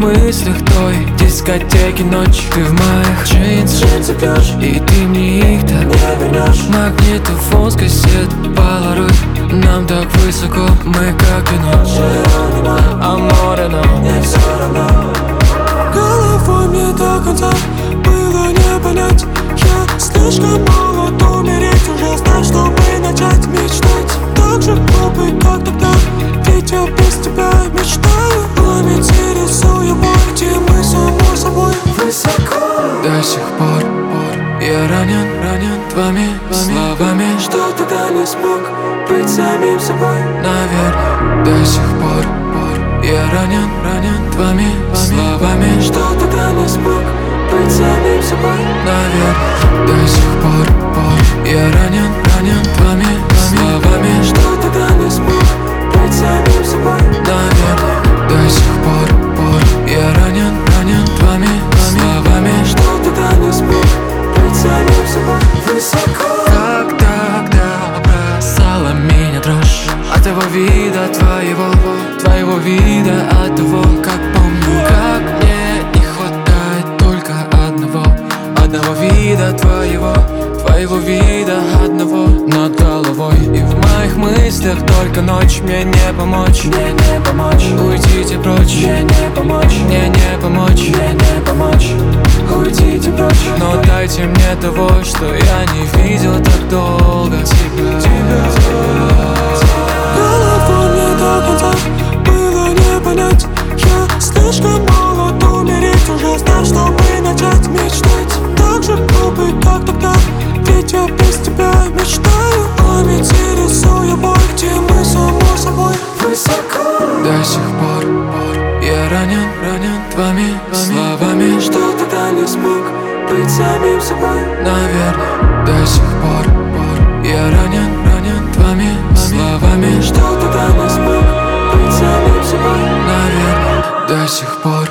мыслях той дискотеки ночь. Ты в моих джинсах пьешь, и ты мне их так не вернешь. Магнитофон с кассет полароид. Нам так высоко, мы как вино. А море нам не все равно. Головой мне до конца было не понять. Я слишком молод умереть, уже знаю, чтобы начать мечтать. Так же глупый, как тогда, ведь я без тебя мечтаю. Память рисую бой, где мы само собой высоко. До сих пор я ранен твоими словами, что тогда не смог быть самим собой. Наверное, до сих пор я ранен твоими словами, что тогда не смог быть самим собой. Наверное, до сих пор я ранен твоими словами, что тогда не смог быть самим собой. Наверное, до сих пор я ранен твоими словами, что тогда не смог быть самим собой. Высоко. Как тогда бросала меня дрожь от его вида твоего вида, от того, как помню. Как мне не хватает только одного вида твоего вида одного над головой. И в моих мыслях только ночь. Мне не помочь, уйдите прочь. Мне не помочь, мне не помочь, уйдите прочь. но дайте мне того, что я не видел так долго. Тебя. Головой мне до конца было не понять. Я слишком молод умереть, уже знаю, чтобы начать мечтать. Так же глупый, как тогда, ведь я без тебя мечтаю. Память рисую бой, где мы само собой высоко. До сих пор я ранен твоими словами, что тогда не смог быть самим собой. Наверное, до сих пор я ранен твоими словами, что тогда не смог быть самим собой. Наверное, до сих пор